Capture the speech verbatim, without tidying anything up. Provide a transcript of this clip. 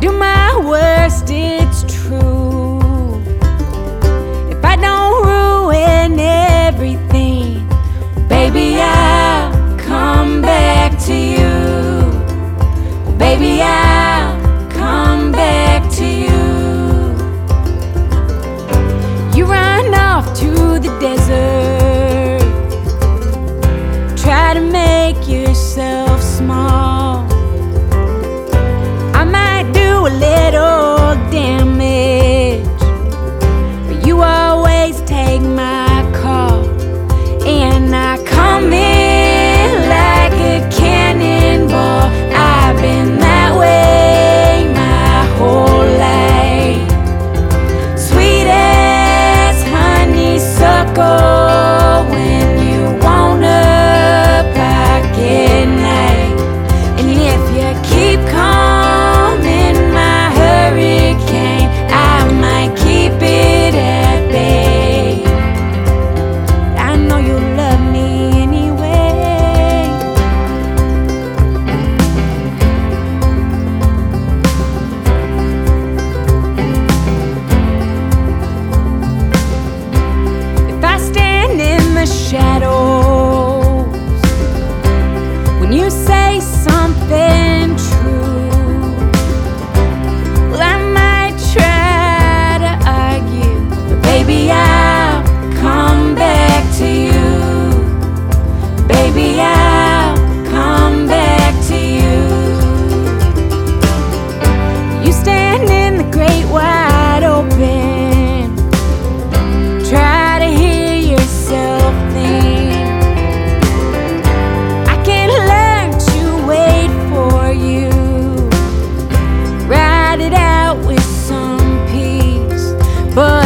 do my worst, it's true. If I don't ruin everything, baby, I'll come back to you. Baby, I'll come back to you. You run off to the desert, try to make yourself small. I might do a little damage, but you always take my call. And I come in like a cannonball. I've been that way my whole life. Sweet as honeysuckle when you want a pocket knife. And if you keep coming, my hurricane, I might keep it at bay. I know you love me anyway. If I stand in the shadows when you say something true, well, I might try to argue, but baby, I'll come back to you. Baby, I'll come back to you. You stand in the great wide open, try to hear yourself think. I can learn to wait for you, ride it out with some peace, but